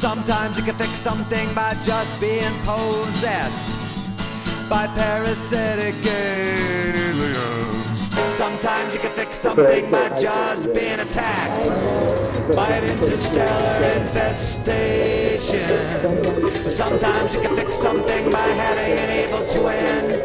Sometimes you can fix something by just being possessed by parasitic aliens. Sometimes you can fix something by just being attacked by an interstellar infestation. Sometimes you can fix something by having an evil twin.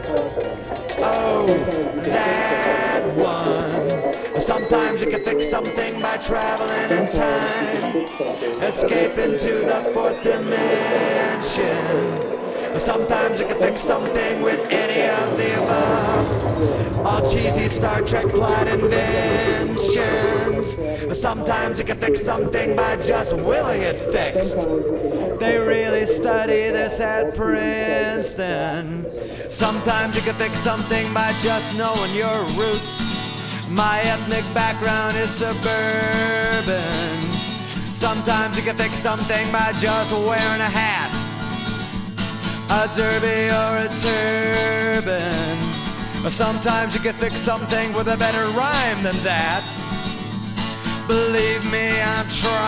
Oh, that one. Sometimes you can fix something by traveling in time, escaping to the fourth dimension. Sometimes you can fix something with any of the above. All cheesy Star Trek plot inventions. Sometimes you can fix something by just willing it fixed. They really study this at Princeton. Sometimes you can fix something by just knowing your roots. My ethnic background is suburban. Sometimes you can fix something by just wearing a hat, a derby or a turban. Sometimes you can fix something with a better rhyme than that. Believe me, I'm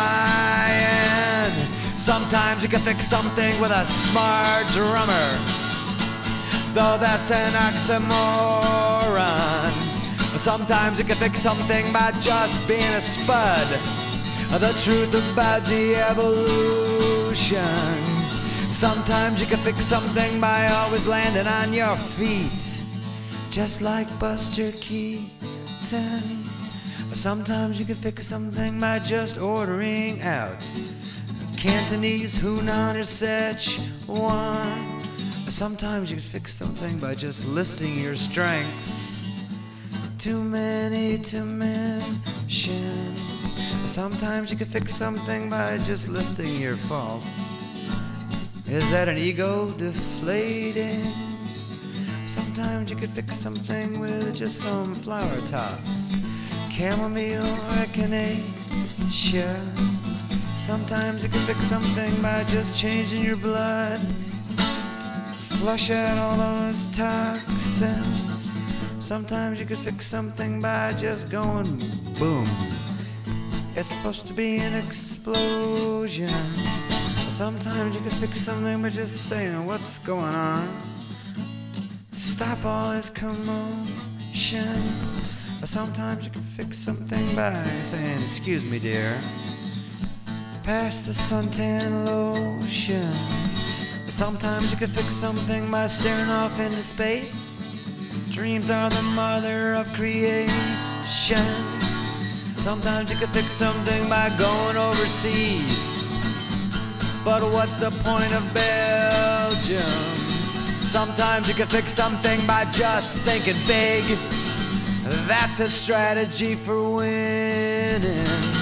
trying. Sometimes you can fix something with a smart drummer, though that's an oxymoron. Sometimes you can fix something by just being a spud. The truth about de-evolution. Sometimes you can fix something by always landing on your feet, just like Buster Keaton. Sometimes you can fix something by just ordering out Cantonese, Hunan, or Szechuan. Sometimes you can fix something by just listing your strengths, too many to mention. Sometimes you can fix something by just listing your faults. Is that an ego deflating? Sometimes you could fix something with just some flower tops, chamomile or echinacea. Sometimes you can fix something by just changing your blood, flush out all those toxins. Sometimes you could fix something by just going boom. It's supposed to be an explosion. Sometimes you can fix something by just saying what's going on. Stop all this commotion. Sometimes you can fix something by saying, excuse me, dear, pass the suntan lotion. Sometimes you can fix something by staring off into space. Dreams are the mother of creation. Sometimes you can fix something by going overseas. But what's the point of Belgium? Sometimes you can fix something by just thinking big. That's a strategy for winning.